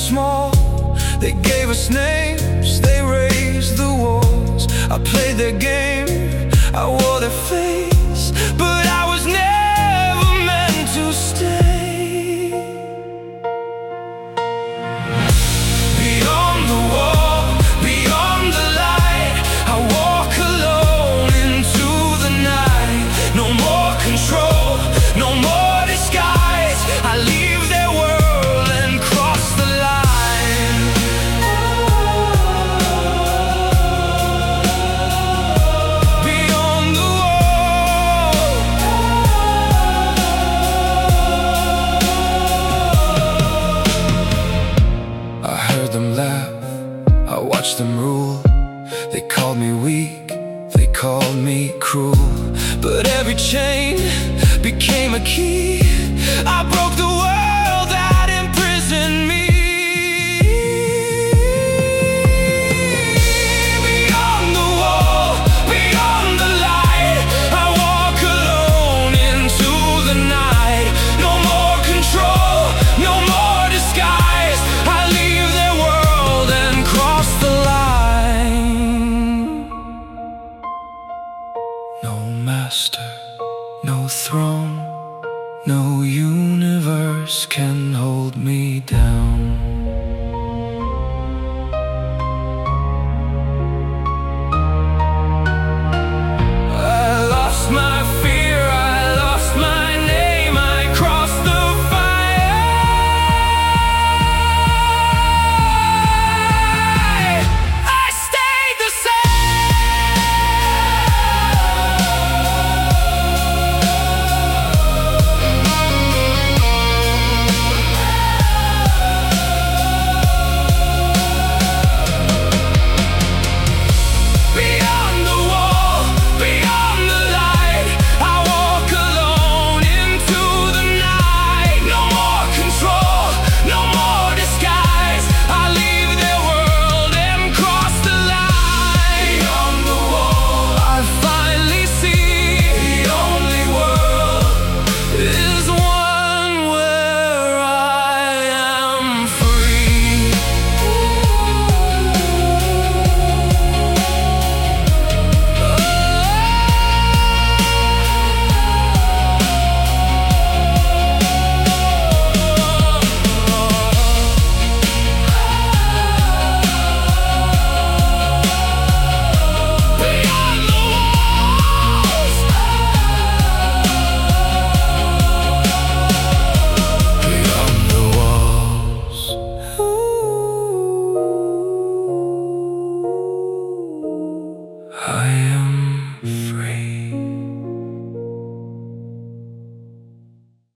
small. They gave us names, they raised the walls. I played their game, I wore their face, but I was never meant to stay. Beyond the wall, beyond the light, I walk alone into the night. No more control, no more disguise. I leave their world and cross the line. Beyond the wall. I heard them laugh, I watched them rule. They called me weak, they called me cruel, but every chain became a key. I broke the world that imprisoned me. Beyond the wall, beyond the light, I walk alone into the night. No more control, no more disguise. I leave their world and cross the line. No master, no throne, no universe can hold me down.